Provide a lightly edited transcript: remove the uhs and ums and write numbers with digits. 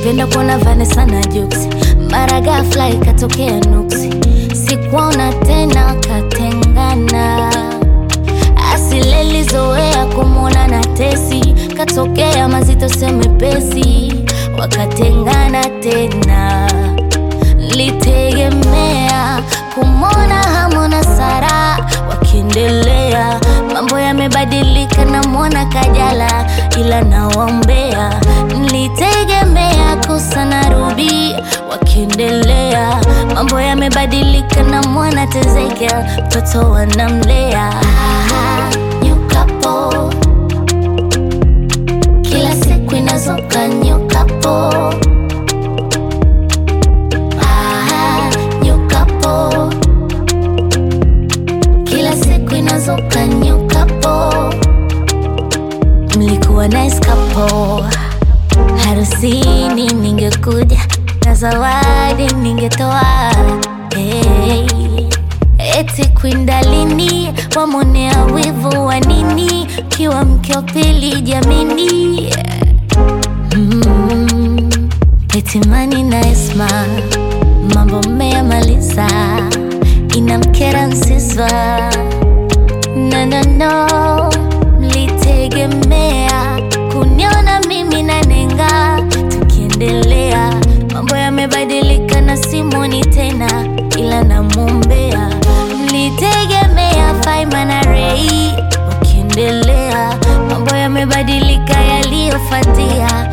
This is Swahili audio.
Nilipenda kuona Vanessa na Jux, mara ghafla ikatokea nuksi. Sikuona tena, katengana. Asileli zoea kumwona na Tesi, katokea mazito semepesi, wakatengana tena. Nilitegemea kumwona Hamu na Sara wakiendelea, mambo yamebadilika na mwona Kajala ila nawaombea. Nilitegemea Kosa na Ruby wakiendelea, mambo yamebadilika na mwana Tezekia mtoto wanamlea. New couple, kila siku inazuka new couple. New couple, kila siku inazuka new couple. Mlikuwa nice couple, harusini ningekuja na zawadi ningetoa. Hey, eti Kwindalini wamonea wivu wa nini, kiwa mke wa pili jamini. Eti Mani na Esma mambo mmeyamaliza, inamkera Nsiswa. No, mlitegemea kuniona mimi na Nenga tukiendelea, mambo yamebadilika na Simoni tena ila namuombea. Mlitegemea Faima na Ray ukiendelea, mambo yamebadilika yaliyofuatia